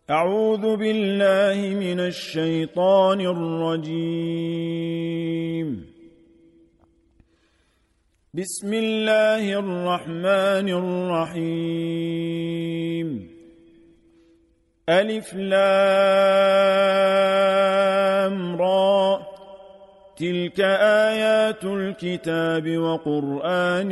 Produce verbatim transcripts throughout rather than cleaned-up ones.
أعوذ بالله من الشيطان الرجيم. بسم الله الرحمن الرحيم. ألف لام را، تلك آيات الكتاب وقرآن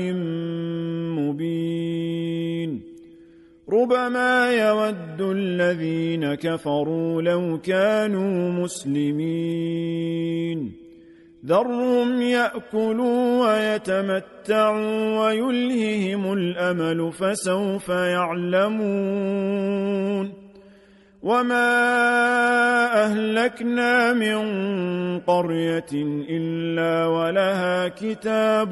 مبين. ربما يود الذين كفروا لو كانوا مسلمين. ذرهم يأكلوا ويتمتعوا ويلههم الأمل فسوف يعلمون. وما أهلكنا من قرية إلا ولها كتاب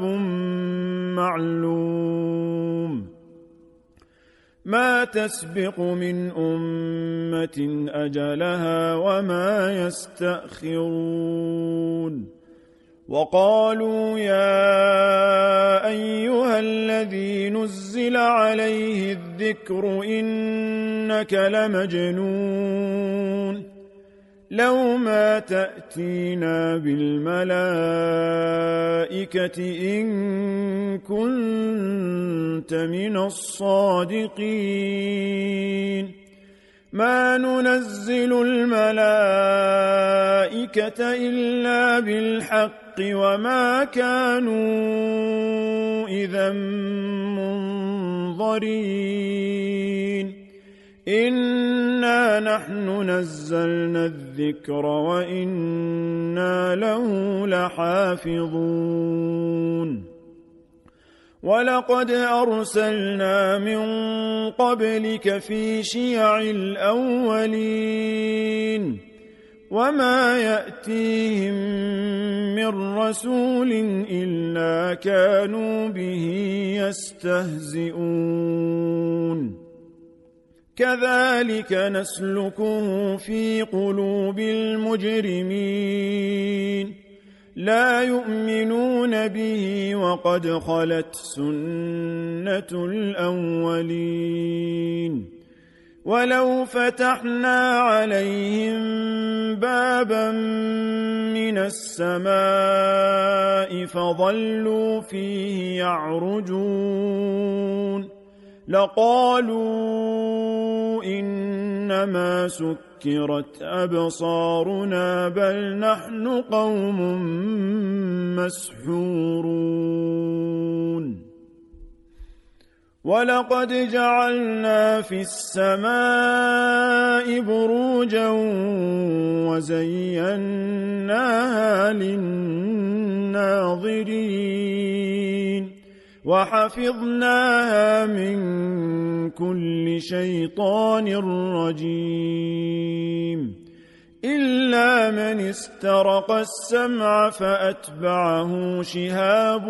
معلوم. ما تسبق من أمة أجلها وما يستأخرون. وقالوا يا أيها الذي نزل عليه الذكر إنك لمجنون. لو ما تأتينا بالملائكة إن كنت من الصادقين. ما ننزل الملائكة إلا بالحق وما كانوا إذا منظرين. إنا نحن نزلنا الذكر وإنا له لحافظون. ولقد أرسلنا من قبلك في شيع الأولين وما يأتيهم من رسول إلا كانوا به يستهزئون. كذلك نسلكه في قلوب المجرمين. لا يؤمنون به وقد خلت سنة الأولين. ولو فتحنا عليهم بابا من السماء فظلوا فيه يعرجون لقالوا إنما سكرت أبصارنا بل نحن قوم مسحورون. ولقد جعلنا في السماء بروجا وزيناها للناظرين وحفظناها من كل شيطان رجيم إلا من استرق السمع فأتبعه شهاب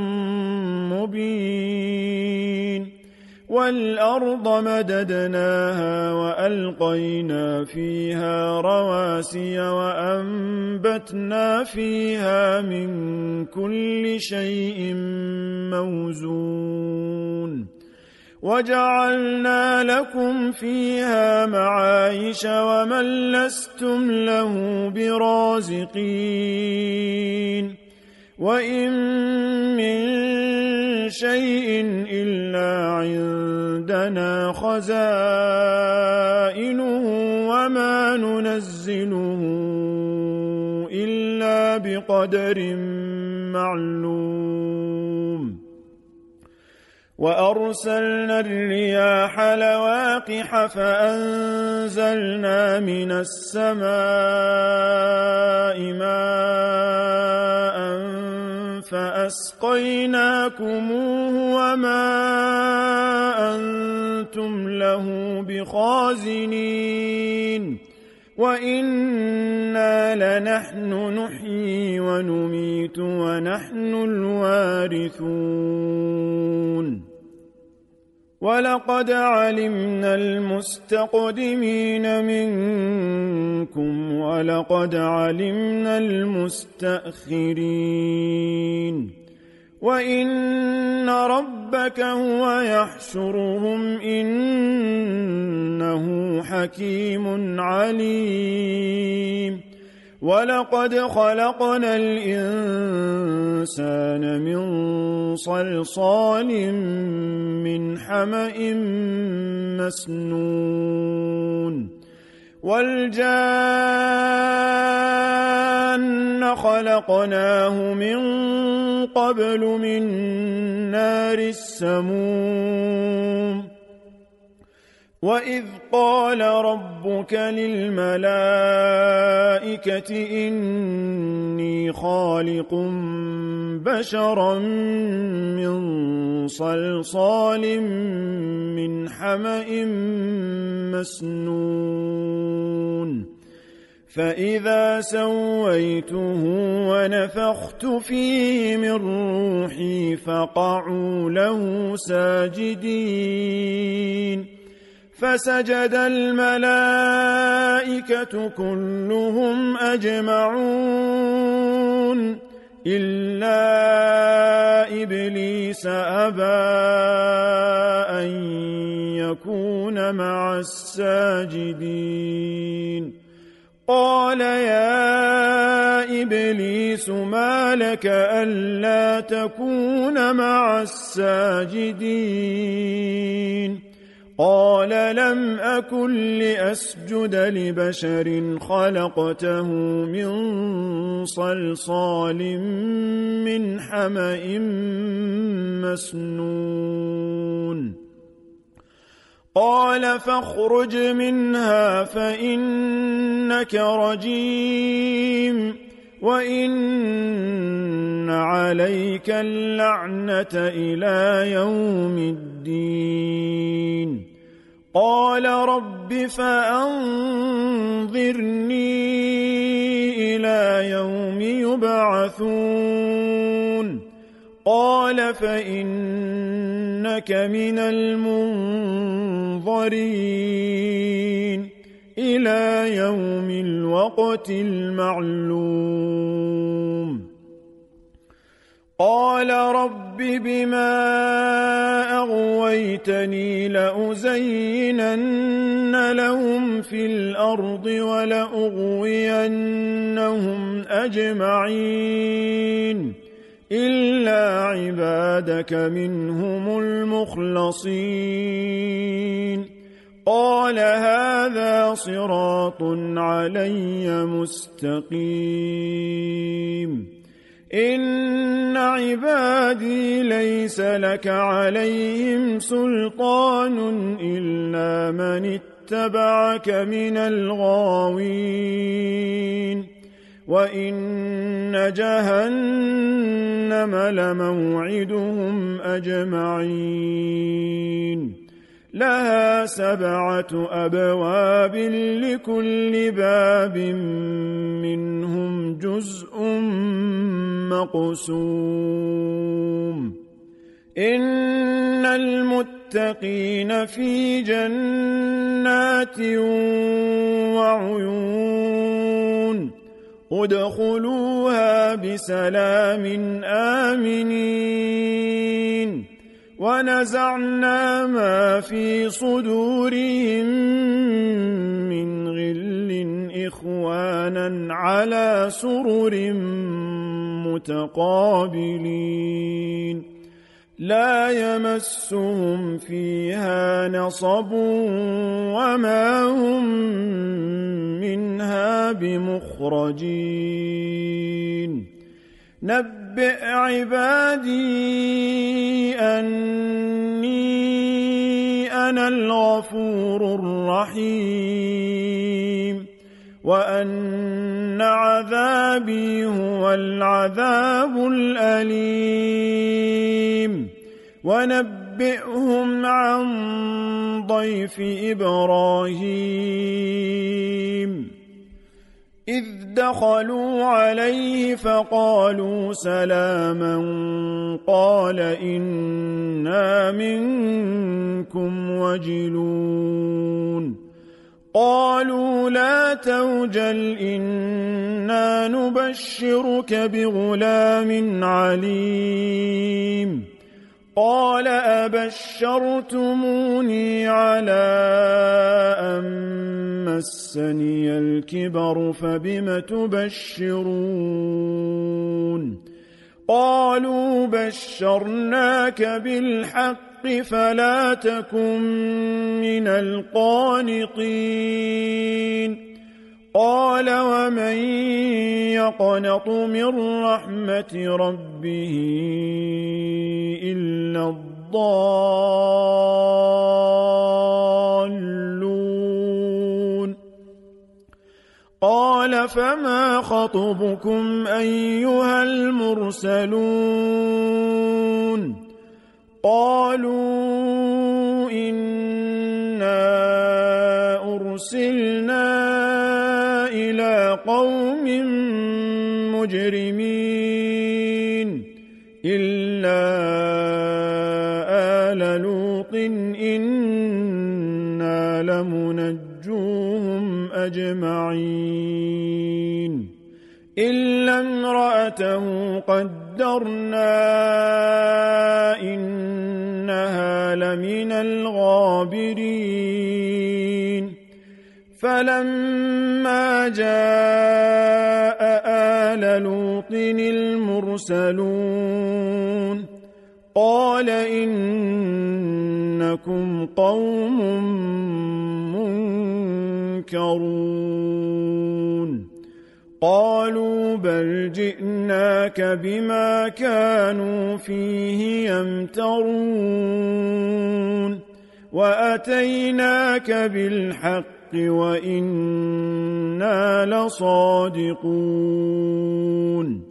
مبين. والأرض مددناها وألقينا فيها رواسي وأنبتنا فيها من كل شيء موزون. وجعلنا لكم فيها معايش ومن لستم له برازقين. وإن من شيء إلا عندنا خزائنه وما ننزله إلا بقدر معلوم. وأرسلنا الرياح لواقح فأنزلنا من السماء ماء فأسقيناكموه وما أنتم له بخازنين. وإنا لنحن نحيي ونميت ونحن الوارثون. ولقد علمنا المستقدمين منكم ولقد علمنا المستأخرين. وإن ربك هو يحشرهم إنه حكيم عليم ولقد خلقنا الإنسان من صلصال من حمأ مسنون والجان خلقناه من قبل من نار السموم وإذ قال ربك للملائكة إني خالق بشرا من صلصال من حمأ مسنون فإذا سويته ونفخت فيه من روحي فقعوا له ساجدين فسجد الملائكة كلهم أجمعون إلا إبليس أبى أن يكون مع الساجدين قال يا إبليس ما لك ألا تكون مع الساجدين قال لم أكن لأسجد لبشر خلقته من صلصال من حمأ مسنون قال فاخرج منها فإنك رجيم وإن عليك اللعنة إلى يوم الدين قال رب فأنظرني إلى يوم يبعثون قال فإنك من المنظرين إلى يوم الوقت المعلوم قال رب بما أغويتني لأزينن لهم في الأرض ولأغوينهم أجمعين إلا عبادك منهم المخلصين قال هذا صراط علي مستقيم إن عبادي ليس لك عليهم سلطان إلا من اتبعك من الغاوين وإن جهنم لموعدهم أجمعين لها سبعة أبواب لكل باب منهم جزء مقسوم إن المتقين في جنات وعيون ادخلوها بسلام آمنين ونزعنا ما في صدورهم من غل إخوانا على سرر متقابلين لا يمسهم فيها نصب وما هم منها بمخرجين نبئ عبادي أني أنا الغفور الرحيم وأن عذابي هو العذاب الأليم ونبئهم عن ضيف إبراهيم إذ دخلوا عليه فقالوا سلاما قال إنا منكم وجلون قالوا لا توجل إنا نبشرك بغلام عليم قال أبشرتموني على أن مسني الكبر فبم تبشرون قالوا بشرناك بالحق فلا تكن من القانطين قال ومن يقنط من رحمة ربه إلا الضالون قال فما خطبكم أيها المرسلون قالوا إنا أرسلنا إلى قوم مجرمين إلا آل لوط إنا لمنجوهم أجمعين إلا امرأته قدرنا إنها لمن الغابرين فلما جاء آل لوط المرسلون قال إنكم قوم منكرون قالوا بل جئناك بما كانوا فيه يمترون وأتيناك بالحق وإنا لصادقون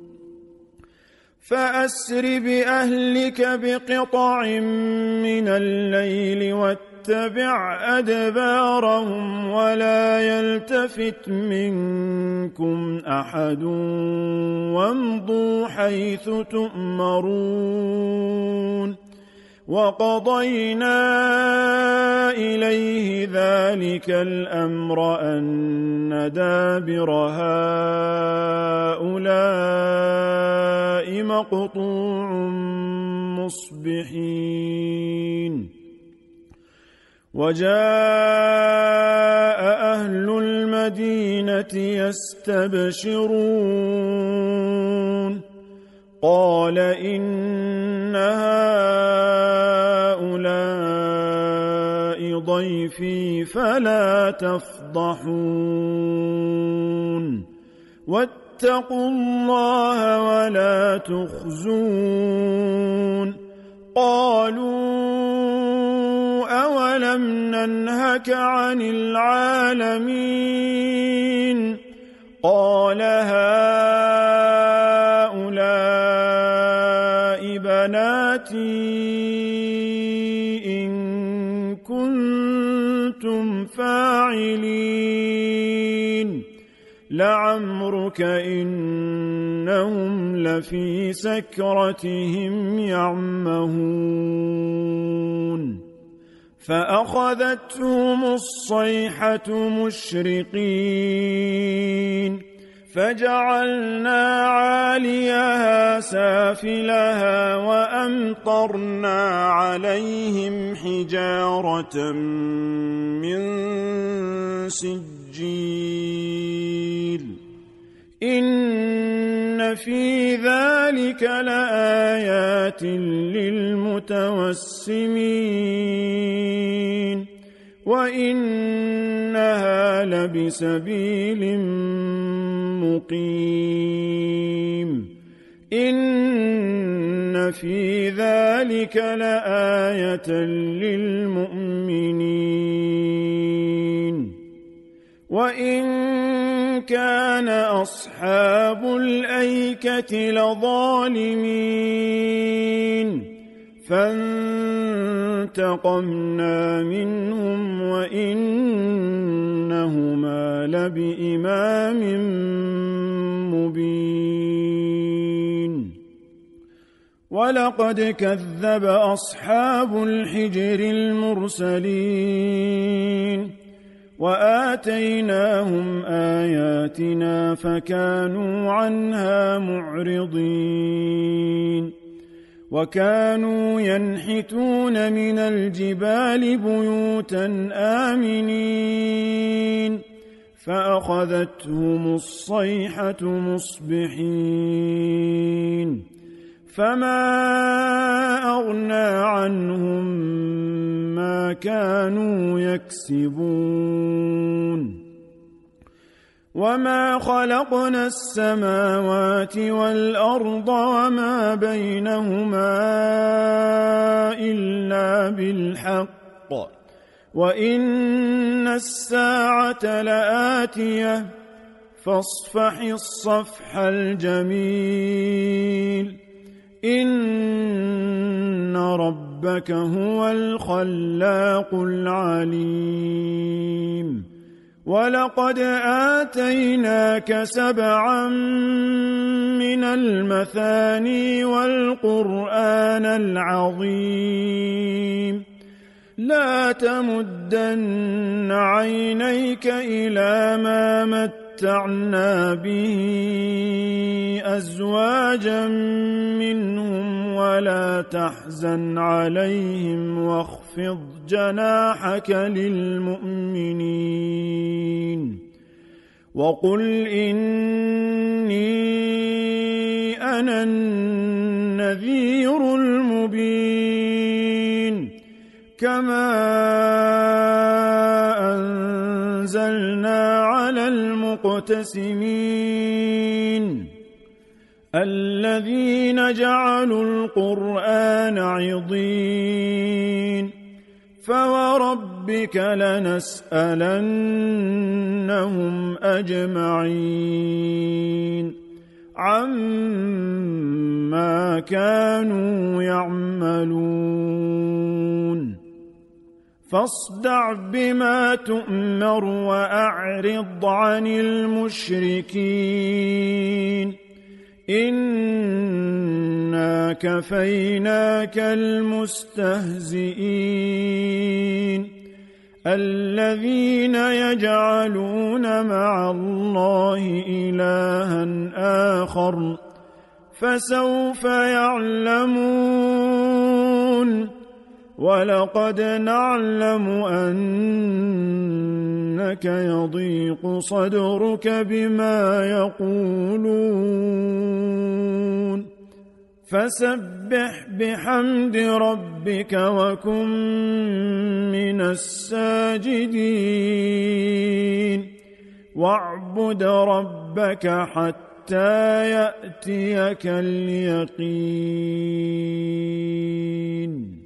فأسر بأهلك بقطع من الليل واتبع أدبارهم ولا يلتفت منكم أحد وامضوا حيث تؤمرون وقضينا إليه ذلك الأمر أن دابر هؤلاء مقطوع مصبحين وجاء أهل المدينة يستبشرون قال إن هؤلاء ضيفي فلا تفضحون واتقوا الله ولا تخزون قالوا أولم ننهك عن العالمين قال هؤلاء بناتي إن كنتم فاعلين لعمرك إنهم لفي سكرتهم يعمهون فأخذتهم الصيحة مشرقين فجعلنا عاليها سافلها وأمطرنا عليهم حجارة من سجيل إن في ذلك لآيات للمتوسمين وإنها لبسبيل مقيم إن في ذلك لآية للمؤمنين وإن كان أصحاب الأيكة لظالمين فانتقمنا منهم وإنهما لبإمام مبين ولقد كذب أصحاب الحجر المرسلين وآتيناهم آياتنا فكانوا عنها معرضين وكانوا ينحتون من الجبال بيوتا آمنين فأخذتهم الصيحة مصبحين فما أغنى عنهم ما كانوا يكسبون وما خلقنا السماوات والأرض وما بينهما إلا بالحق وإن الساعة لآتية فاصفح الصفح الجميل إن ربك هو الخلاق العليم ولقد آتيناك سبعا من المثاني والقرآن العظيم لا تمدن عينيك إلى ما متعنا به أزواجا منهم ولا تحزن عليهم واخفض جناحك للمؤمنين وقل إني أنا النذير المبين كما أنزلنا على المقتسمين الذين جعلوا القرآن عضين فوربك لنسألنهم أجمعين عما كانوا يعملون فاصدع بما تؤمر وأعرض عن المشركين إنا كفيناك المستهزئين الذين يجعلون مع الله إلها آخر فسوف يعلمون ولقد نعلم أنك يضيق صدرك بما يقولون فسبح بحمد ربك وكن من الساجدين واعبد ربك حتى يأتيك اليقين.